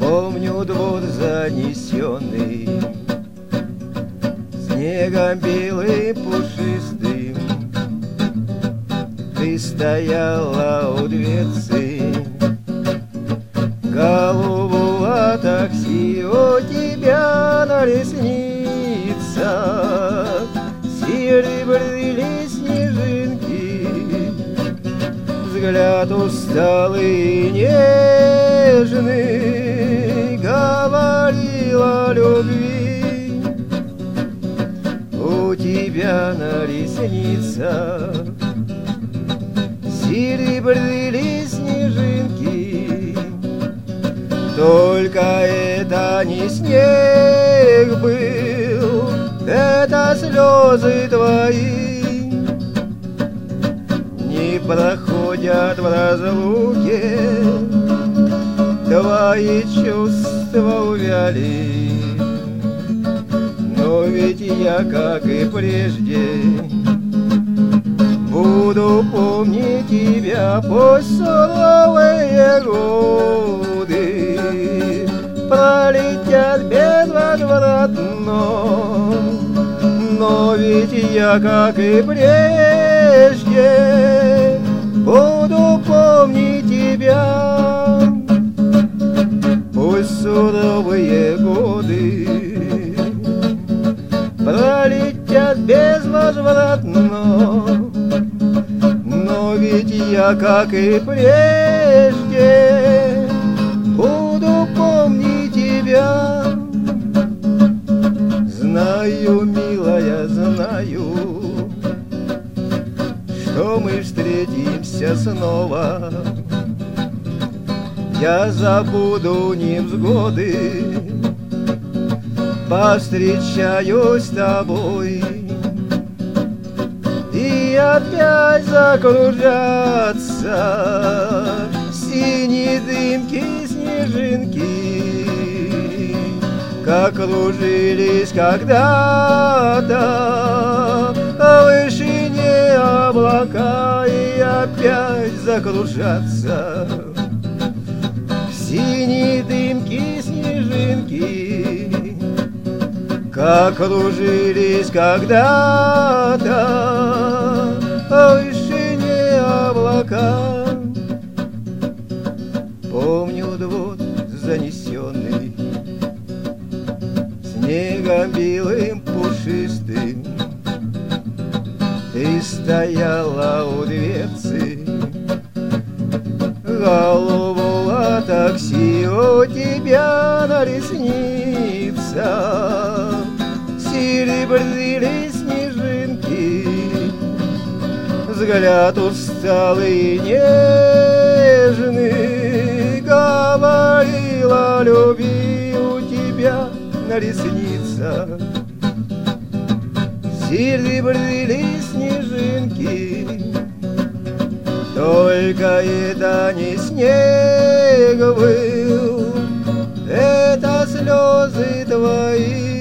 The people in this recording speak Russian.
Помню двор занесенный снегом белым пушистым. Ты стояла у дверцы, голову от такси у тебя на ресницах серебрили снежинки. Взгляд усталый и нежный говорил о любви. У тебя на ресницах серебрили снежинки. Только это не снег был, это слезы твои. Не проходят в разлуке твои чувства увяли. Но ведь я, как и прежде, буду помнить тебя. Пусть суровые годы пролетят безвозвратно, но ведь я, как и прежде, буду помнить тебя. Пусть суровые годы пролетят безвозвратно, но ведь я, как и прежде, буду помнить тебя. Знаю, милая, знаю, что мы встретимся снова. Я забуду невзгоды, повстречаюсь с тобой, и опять закружатся синие дымки, снежинки, как кружились когда-то в вышине облака, и опять закружатся синие дымки, снежинки, как кружились когда-то в вышине облака. Помню двор занесенный снегом белым пушистым. Ты стояла у дверцы, голову от такси у тебя на ресницах серебрили снежинки. Взгляд усталый и нежный говорил о любви. У тебя на ресницах серебрили снежинки. Только это не снег был, это слезы твои.